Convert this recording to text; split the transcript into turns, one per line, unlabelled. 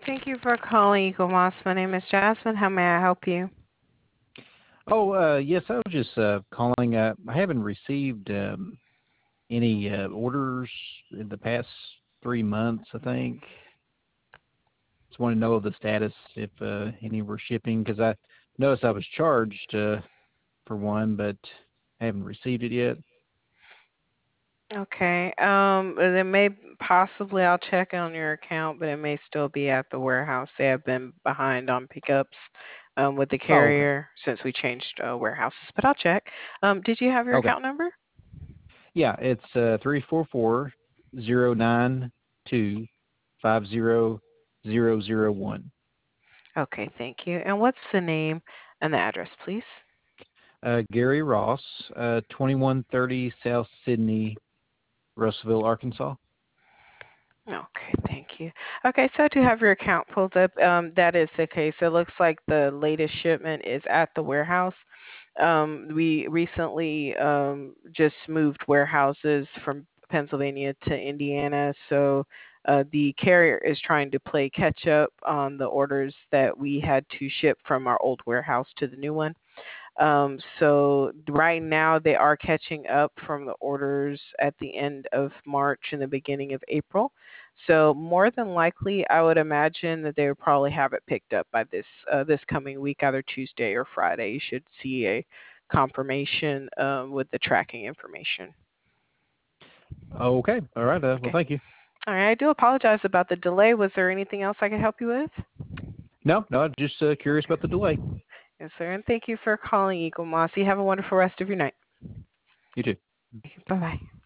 Thank you for calling Eagle Moss. My name is Jasmine. How may I help you?
Yes, I was just calling. I haven't received any orders in the past 3 months, I think. Just want to know the status if any were shipping because I noticed I was charged for one, but I haven't received it yet.
Okay. It may possibly I'll check on your account, but it may still be at the warehouse. They have been behind on pickups with the
Oh, okay.
carrier since we changed warehouses. But I'll check. Did you have your
Okay.
account number?
Yeah, it's 344-092-50001.
Okay, thank you. And what's the name and the address, please?
Gary Ross, 2130 South Sydney, Russellville, Arkansas.
Okay, thank you. Okay, so to have your account pulled up, that is the case. It looks like the latest shipment is at the warehouse. We recently just moved warehouses from Pennsylvania to Indiana, so the carrier is trying to play catch up on the orders that we had to ship from our old warehouse to the new one. So right now they are catching up from the orders at the end of March and the beginning of April. So more than likely, I would imagine that they would probably have it picked up by this coming week, either Tuesday or Friday. You should see a confirmation with the tracking information.
Okay. All right. Well,
Okay.
thank you.
All right. I do apologize about the delay. Was there anything else I could help you with?
No, no, just curious
Okay.
about the delay.
Yes, sir. And thank you for calling Eagle Moss. You have a wonderful rest of your night.
You too.
Bye bye.